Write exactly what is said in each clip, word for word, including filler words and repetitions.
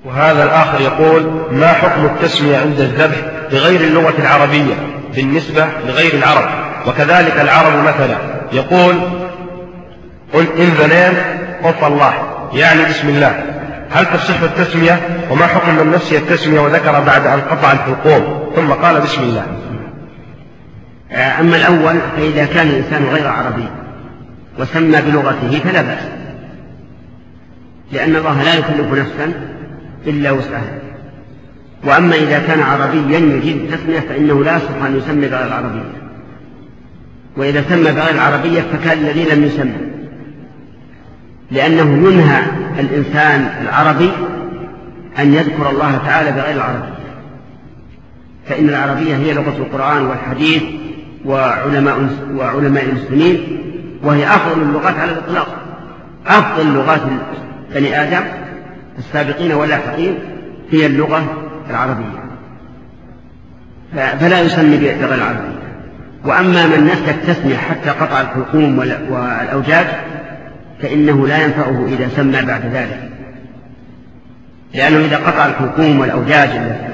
وهذا الآخر يقول: ما حكم التسمية عند الذبح بغير اللغة العربية بالنسبة لغير العرب؟ وكذلك العرب مثلا يقول: قل إن ذنين قف الله، يعني بسم الله، هل تصح التسمية؟ وما حكم من نسي التسمية وذكر بعد أن قطع الحلقوم ثم قال بسم الله؟ أما الأول فإذا كان الإنسان غير عربي وسمى بلغته فلا بأس، لأن الله لا يكلف نفسا إلا وسعها. وأما إذا كان عربيا يجيد التسمية فإنه لا يصح أن يسمي بغير العربية، وإذا سمى بغير العربية فكان الذي لم يسمى، لأنه ينهى الإنسان العربي أن يذكر الله تعالى بغير العربية، فإن العربية هي لغة القرآن والحديث وعلماء, وعلماء المسلمين، وهي أفضل اللغات على الإطلاق، أفضل لغات بني آدم السابقين واللاحقين هي اللغة العربية، فلا يسمي بغير العربية. وأما من نسى التسمية حتى قطع الحلقوم والأوجاج فإنه لا ينفعه إذا سمى بعد ذلك، لأنه إذا قطع الحلقوم والأوجاج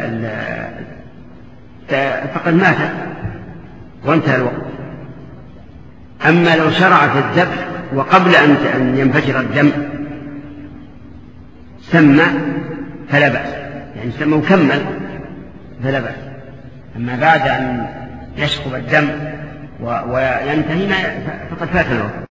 فقد مات وانتهى الوقت. أما لو شرع في الذبح وقبل أن ينفجر الدم سمى فلا بأس، يعني سمى وكمل فلا بأس. أما بعد أن يشخب الدم وينتهي فقد فات الوقت.